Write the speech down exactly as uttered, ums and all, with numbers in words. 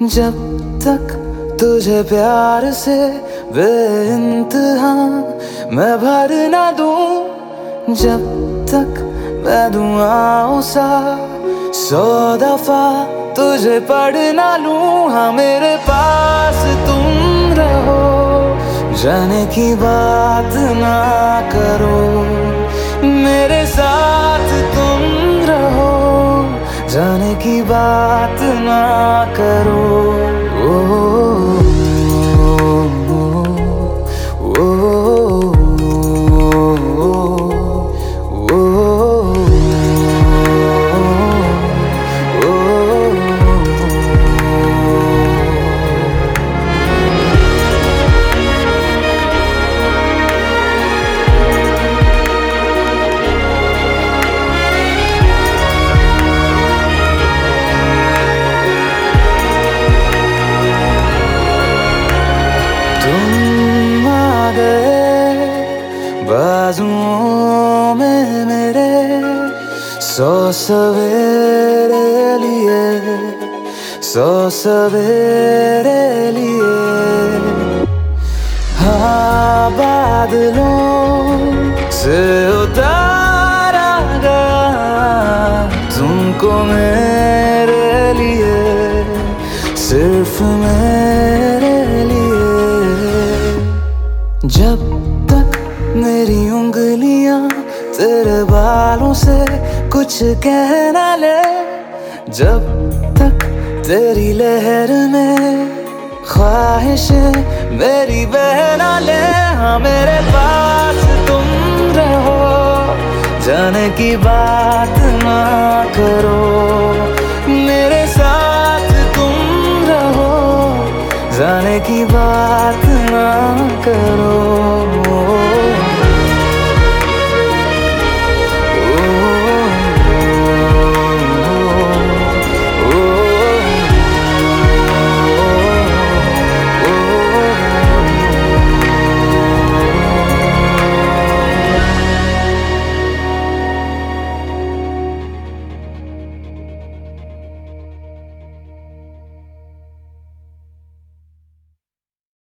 जब तक तुझे प्यार से बेइंतहा मैं भर ना दूं, जब तक मैं दुआओं सा सौ दफा तुझे पढ़ ना लूं। हाँ मेरे पास तुम रहो, जाने की बात ना करो, मेरे साथ तुम रहो, जाने की बात ना करो। ओ, ओ, ओ, ओ, ओ, तुम आ गए बाजुओं में मेरे, सौ सवेरे लिए, सौ सवेरे लिए। हाँ बादलों से उतारा गया तुमको मेरे लिए, सिर्फ मेरे लिए। जब तक मेरी उंगलियां तेरे बालों से कुछ कह ना ले, जब तक तेरी लहर में ख्वाहिशें मेरी बह ना ले। हाँ मेरे पास तुम रहो, जाने की बात ना करो, मेरे साथ तुम रहो, जाने की बात ना करो।